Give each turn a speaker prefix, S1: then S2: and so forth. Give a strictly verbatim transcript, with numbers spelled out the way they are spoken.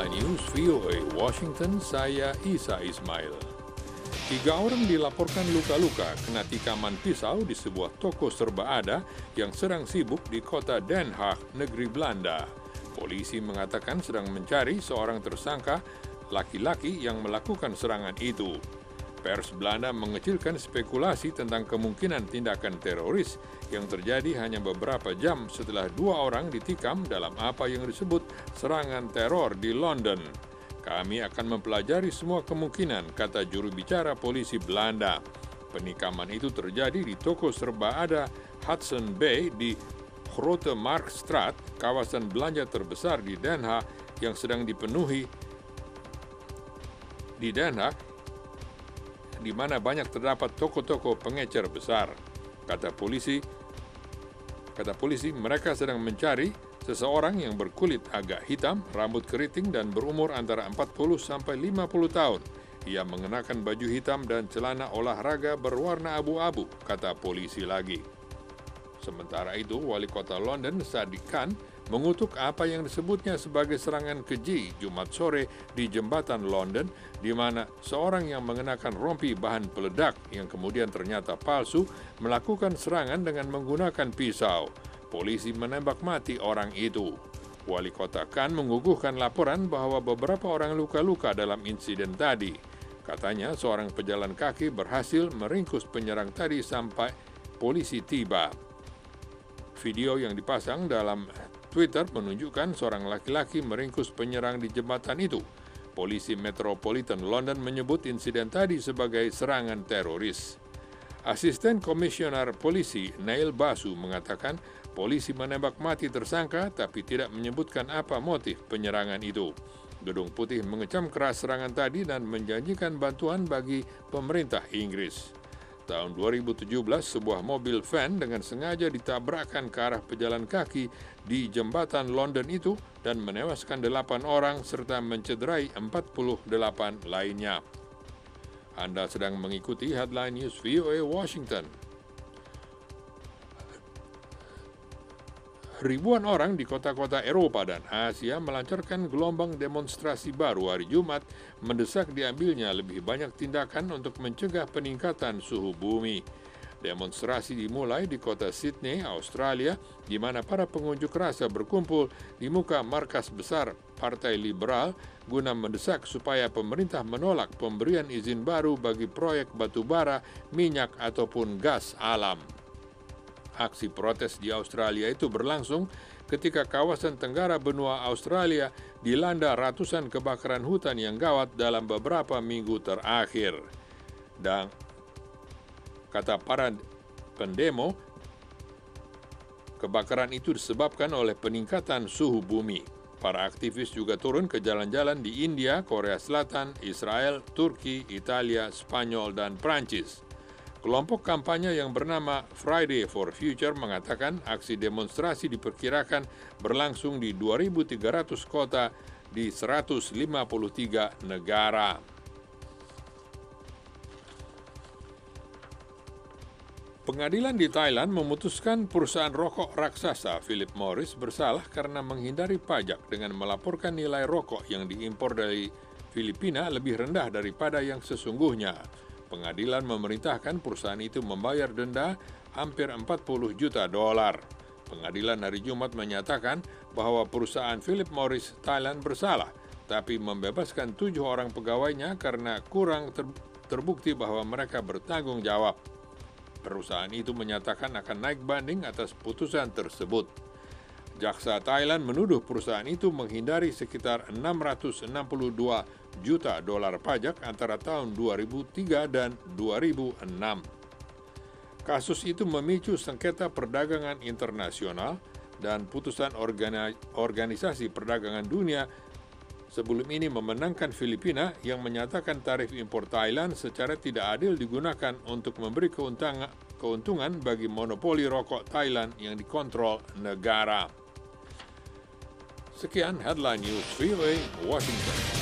S1: Headline News V O A Washington, saya Isa Ismail. Tiga orang dilaporkan luka-luka kena tikaman pisau di sebuah toko serba ada yang sedang sibuk di kota Den Haag, negeri Belanda. Polisi mengatakan sedang mencari seorang tersangka laki-laki yang melakukan serangan itu. Pers Belanda mengecilkan spekulasi tentang kemungkinan tindakan teroris yang terjadi hanya beberapa jam setelah dua orang ditikam dalam apa yang disebut serangan teror di London. Kami akan mempelajari semua kemungkinan, kata juru bicara polisi Belanda. Penikaman itu terjadi di toko serba ada Hudson Bay di Grote Marktstraat, kawasan belanja terbesar di Den Haag yang sedang dipenuhi di Den Haag, di mana banyak terdapat toko-toko pengecer besar. Kata polisi, kata polisi mereka sedang mencari seseorang yang berkulit agak hitam, rambut keriting dan berumur antara empat puluh sampai lima puluh tahun. Ia mengenakan baju hitam dan celana olahraga berwarna abu-abu, kata polisi lagi. Sementara itu, Wali Kota London Sadiq Khan mengutuk apa yang disebutnya sebagai serangan keji Jumat sore di jembatan London, di mana seorang yang mengenakan rompi bahan peledak yang kemudian ternyata palsu melakukan serangan dengan menggunakan pisau. Polisi menembak mati orang itu. Wali Kota Khan mengukuhkan laporan bahwa beberapa orang luka-luka dalam insiden tadi. Katanya seorang pejalan kaki berhasil meringkus penyerang tadi sampai polisi tiba. Video yang dipasang dalam Twitter menunjukkan seorang laki-laki meringkus penyerang di jembatan itu. Polisi Metropolitan London menyebut insiden tadi sebagai serangan teroris. Asisten Komisioner Polisi Neil Basu mengatakan polisi menembak mati tersangka tapi tidak menyebutkan apa motif penyerangan itu. Gedung Putih mengecam keras serangan tadi dan menjanjikan bantuan bagi pemerintah Inggris. Tahun dua ribu tujuh belas, sebuah mobil van dengan sengaja ditabrakkan ke arah pejalan kaki di jembatan London itu dan menewaskan delapan orang serta mencederai empat puluh delapan lainnya. Anda sedang mengikuti Headline News V O A Washington. Ribuan orang di kota-kota Eropa dan Asia melancarkan gelombang demonstrasi baru hari Jumat mendesak diambilnya lebih banyak tindakan untuk mencegah peningkatan suhu bumi. Demonstrasi dimulai di kota Sydney, Australia, di mana para pengunjuk rasa berkumpul di muka markas besar Partai Liberal guna mendesak supaya pemerintah menolak pemberian izin baru bagi proyek batubara, minyak ataupun gas alam. Aksi protes di Australia itu berlangsung ketika kawasan tenggara benua Australia dilanda ratusan kebakaran hutan yang gawat dalam beberapa minggu terakhir. Dan kata para pendemo, kebakaran itu disebabkan oleh peningkatan suhu bumi. Para aktivis juga turun ke jalan-jalan di India, Korea Selatan, Israel, Turki, Italia, Spanyol, dan Prancis. Kelompok kampanye yang bernama Friday for Future mengatakan aksi demonstrasi diperkirakan berlangsung di dua ribu tiga ratus kota di seratus lima puluh tiga negara. Pengadilan di Thailand memutuskan perusahaan rokok raksasa Philip Morris bersalah karena menghindari pajak dengan melaporkan nilai rokok yang diimpor dari Filipina lebih rendah daripada yang sesungguhnya. Pengadilan memerintahkan perusahaan itu membayar denda hampir empat puluh juta dolar. Pengadilan hari Jumat menyatakan bahwa perusahaan Philip Morris Thailand bersalah, tapi membebaskan tujuh orang pegawainya karena kurang ter- terbukti bahwa mereka bertanggung jawab. Perusahaan itu menyatakan akan naik banding atas putusan tersebut. Jaksa Thailand menuduh perusahaan itu menghindari sekitar enam ratus enam puluh dua juta dolar pajak antara tahun dua ribu tiga dan dua ribu enam. Kasus itu memicu sengketa perdagangan internasional dan putusan organi- organisasi perdagangan dunia sebelum ini memenangkan Filipina yang menyatakan tarif impor Thailand secara tidak adil digunakan untuk memberi keuntungan, keuntungan bagi monopoli rokok Thailand yang dikontrol negara. Sekian Headline News V O A Washington.